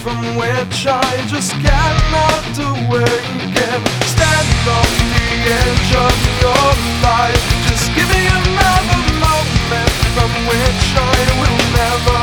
from which I just cannot awaken. Stand on the edge of your life, just give me another moment from which I will never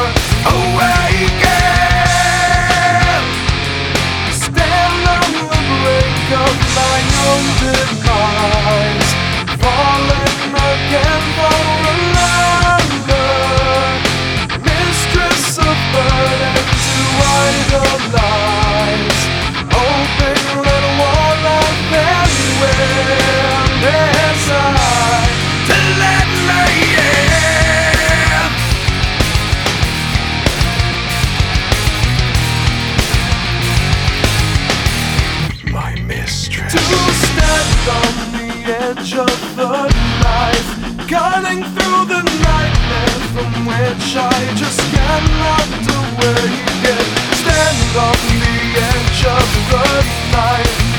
awaken. Stand on the brink of my own demise, falling again for another mistress of burdens to idolize, hoping that one of them will decide to let me in. My mistress. To stand on the edge of the knife, cutting through the nightmare from which I just cannot awaken. Stand on the edge of the knife,